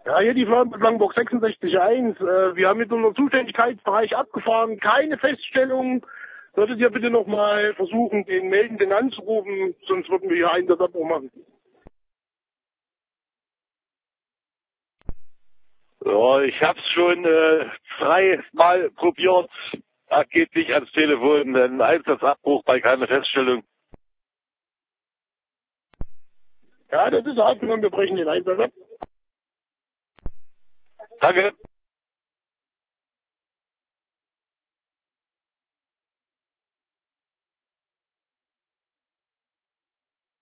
Ja, hier die Firma Blankenburg 66.1. Wir haben mit unserem Zuständigkeitsbereich abgefahren. Keine Feststellung. Solltet ihr bitte nochmal versuchen, den Meldenden anzurufen, sonst würden wir hier Einsatzabbruch machen. Ja, ich hab's schon 3-mal probiert. Da geht nicht ans Telefon. Ein Einsatzabbruch bei keiner Feststellung. Ja, das ist abgenommen. Wir brechen den Einsatz ab. Danke.